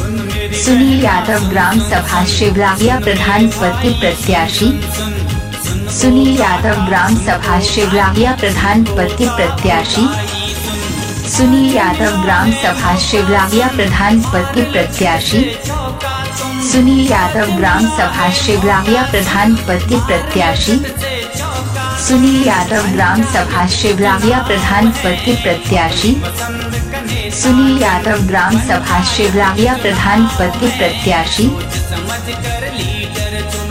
Sunil Yadav gram सभा शिवलाहिया प्रधान पद के प्रत्याशी। सुनील यादव ग्राम सभा शिवलाहिया प्रधान पद के प्रत्याशी। सुनील यादव ग्राम सभा शिवलाहिया प्रधान पद के प्रत्याशी। सुनील यादव ग्राम सभा शिवलाहिया प्रधान पद के प्रत्याशी। सुनील यादव ग्राम सभा शिवलाहिया प्रधान पद के प्रत्याशी। सुनील यादव ग्राम सभा शिवलाहिया प्रधान पद के प्रत्याशी।